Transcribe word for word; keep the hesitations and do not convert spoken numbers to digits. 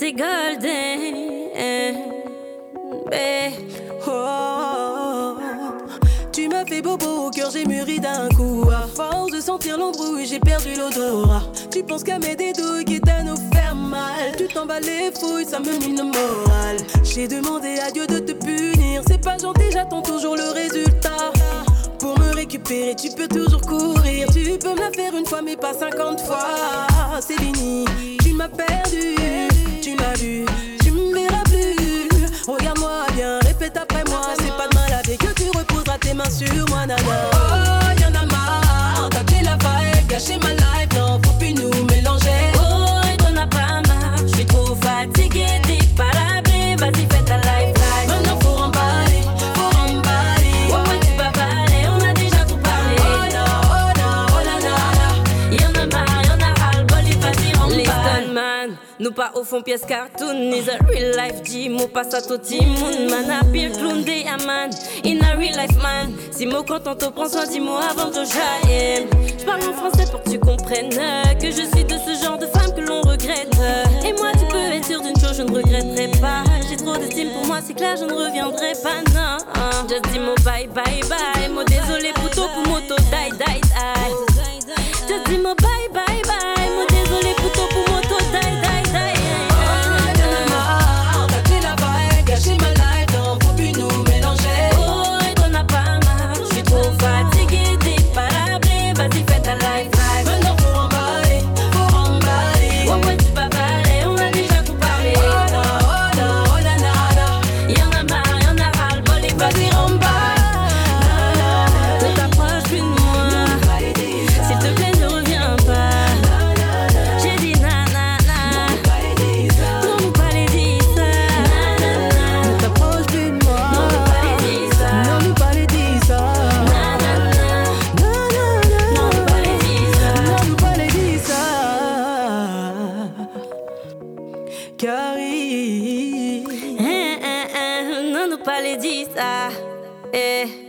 c'est golden. Eh, oh, tu m'as fait bobo au cœur, j'ai mûri d'un coup. À force de sentir l'embrouille, j'ai perdu l'odorat. Tu penses qu'à mes dédouilles, quitte à nous faire mal. Tu t'en bats les fouilles, ça me mine le moral. J'ai demandé à Dieu de te punir. C'est pas gentil, j'attends toujours le résultat. Pour me récupérer, tu peux toujours courir. Tu peux me la faire une fois, mais pas cinquante fois. C'est fini, tu m'as perdu. Tu m'as vu, tu me verras plus. Regarde-moi bien, répète après moi. C'est pas de mal avec que tu reposeras tes mains sur moi, nana. Oh, y'en a marre, t'as fait la vibe, gâché ma life. Non, faut plus nous mélanger. Oh, et t'en as pas marre. J'suis trop fatiguée, t'es pas la blé. Vas-y, fais ta life, life. Maintenant faut remballer, faut remballer. Ouais, ouais, tu vas parler, on a déjà tout parlé. Oh non, oh non, oh la la la. Y'en a marre, y'en a ras-le-bol, et vas-y, remballe. Les stuntman, nous pas au fond pièce cartoon. Is a real life G, mo passe à tout moon. Man a pire clown day a man. In a real life man. Si mo content, te prends soin, dis-moi avant de jaillir. J'parle en français pour que tu comprennes que je suis de ce genre de femme que l'on regrette. Et moi tu peux être sûr d'une chose, je ne regretterai pas. J'ai trop d'estime pour moi, c'est clair, je ne reviendrai pas, non. Just dis mo bye bye bye. Mo désolé pouto pour moto die die die. Just dis mo bye bye bye. Mo désolé pouto pour moto die die die. Gâcher ma life, non, faut plus nous mélanger. Oh, et t'en as pas marre. J'suis trop fatiguée, t'es pas la blé. Vas-y, fais ta life, life. Maintenant faut remballer, faut remballer. Ouais, ouais, tu vas parler, on a déjà tout parlé. Oh non, oh non, oh la nana. Y'en a marre, y'en a ras-le-bol, et vas-y, remballe. Ne t'approche plus de moi. S'il te plaît, ne reviens pas. J'ai dit nanana. Non, nous pas les dire ça. Ne t'approche plus de moi. Non, nous pas les dire ça. Non, nous pas les dire ça. Non, non, non. Non, nous pas les dire ça. Non, nous pas les dire ça. Carrie. Hein, hein, hein, non, nous pas les dire ça. Eh.